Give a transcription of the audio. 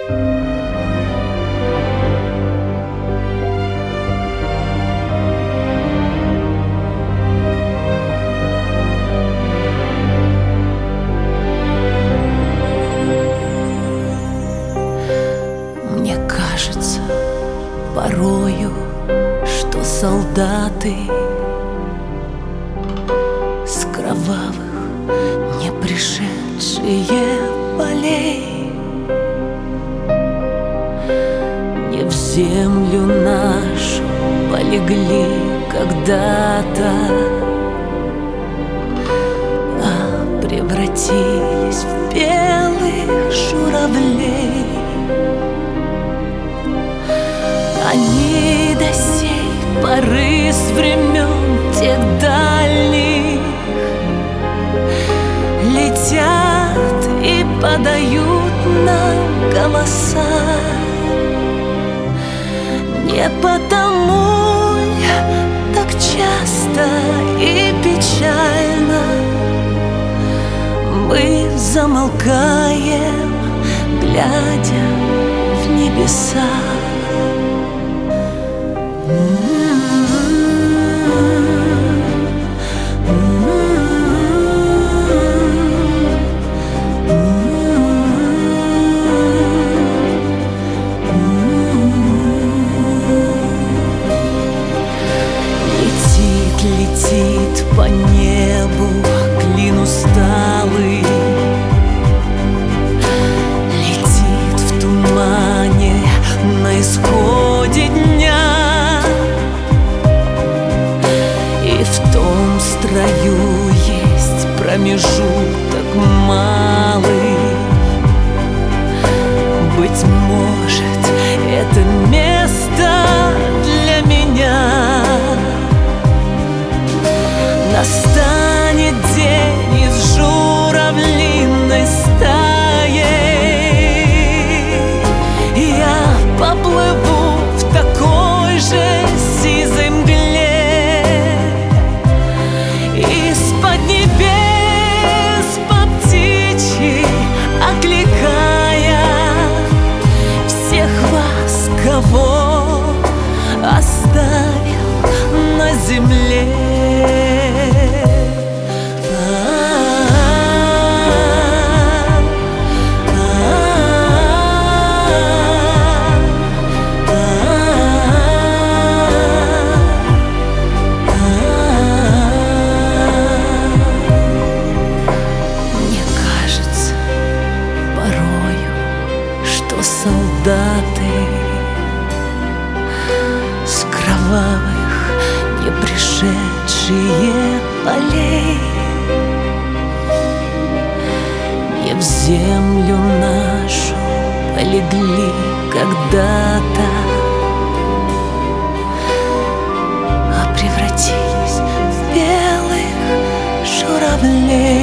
Мне кажется порою, что солдаты с кровавых не пришедшие полей не в землю нашу полегли когда-то, а превратились в белых журавлей. Они до сей поры с времен тех дальних летят и подают нам голоса. Не потому ль так часто и печально мы замолкаем, глядя в небеса? Летит по небу клин усталый, летит в тумане на исходе дня, и в том строю есть промежуток малый. Быть может, это место для меня. Настанет день из журавлиной стаи, я поплыву в такой же сизой мгле, из-под небес по птичьи окликая всех вас, кого оставил на земле. Солдаты с кровавых не пришедшие полей не в землю нашу полегли когда-то, а превратились в белых журавлей.